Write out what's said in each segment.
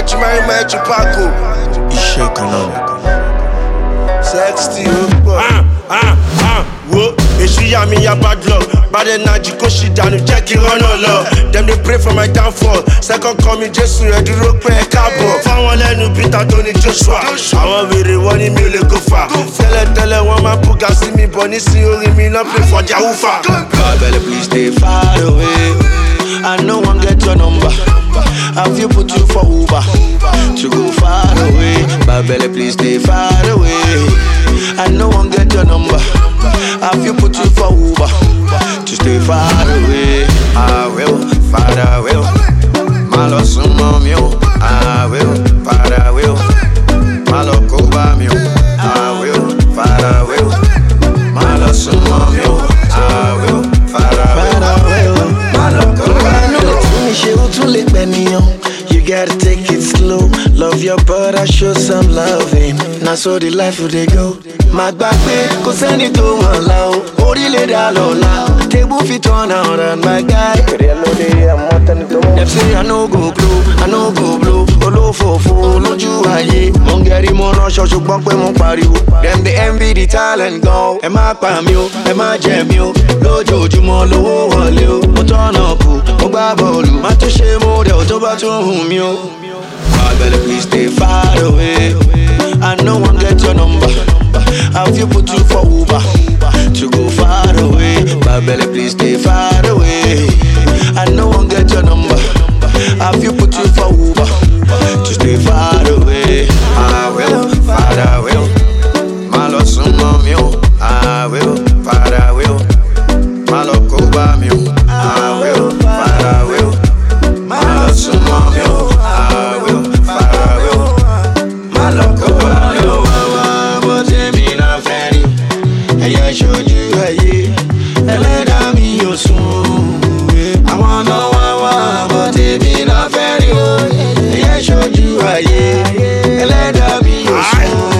Chimari Chupaco. Iṣẹ́ kan náà ni. Sexty ó pọ̀. Wo èṣù yà mí ya bad luck. Bad energy kò ṣì dànù jẹ́ kí rọ́nà lọ. Dem dey pray for my downfall. Second coming Jésù ẹ dúró pé ẹ káàbọ̀. Fáwọn lẹ́nu Peter tó ní Joshua. Àwọn wèrè wọ́n ní mi ò lè go far. Tẹ́lẹ̀tẹ́lẹ̀ wọ́n máa bùgà sí mi bọ̀ nísìnyí orí mi náà play for Jawufa. God better please stay far away. I no one get your number. Have you put you for Uber to go far away? God better please stay far away. I no one get your number. Have you put you for Uber to stay far away? I will, Father will. My love some mommy, I will, Father will. My love go by me, I will, Father will. My love some mommy, I will, Father will. My love go by me. You gotta take it slow. Love your brother, show some loving. Now so the life will they go. My back pay, cause any to one low. Orile da lola. Table fit on out and my guy. Them say I no go blow, I no go blow. Olo fofo, loju aye. Mongeri mo rush, so bump when mon pariwo. Them they envy the talent go. Emma pamio, Emma jemio. Lojo jumo lo wole o. Mo turn up, mo gba bolu. Ma to she mo de o to ba tun mi o. God better please stay far away. I no one get your number. Have you put you for Uber to go far away? God better please stay far away. I no one get your number. Have you put you for Uber to stay far away? I will, Father will. My Lord some mommy, I will, Father will. My Lord go by me, I will, Father will. My Lord some mommy, I will, Father will. My Lord go by me. But me not fanny. Hey, I showed you, hey, and let me your soon. I wanna but me not fanny. Hey, I showed you, hey, and let me your soon.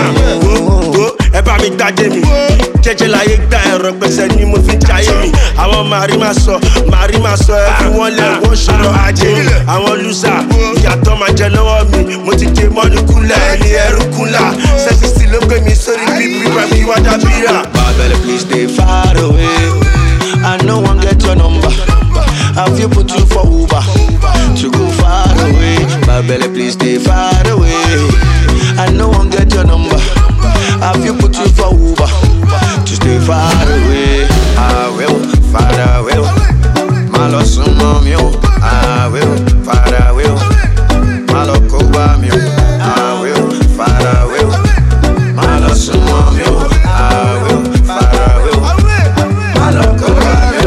Ẹ bá mi gbàdé mi. Jẹ́jẹ́ láyé gba ẹ̀rọ gbèsè ni mo fi jayé mi. Àwọn màrí máa sọ ẹ fi wọ́n lẹ̀ wọ́n ṣòro ajé. Àwọn lùsà ìyàtọ̀ máa jẹ lọ́wọ́ mi. Mo ti dé mọ́ni kúnlẹ̀ ẹni ẹrú kúnlà. Sẹ́sìsì ló gbé mi sórí bíbí rẹ̀ kí wá dábìrà. God better please stay far away. I no one get your number. Have you put you for Uber to go far away? God better please stay far away. I no one get your number. Have you put you for Uber to stay far away? I will, Father will. My Lord some mommy, I will, Father will. My Lord go by me, I will, Father will. My Lord some mommy, I will, Father will. My Lord go by me.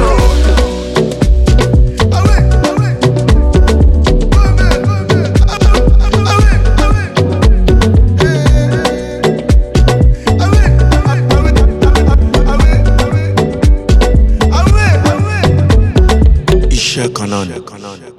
Iṣẹ́ kan náà ni.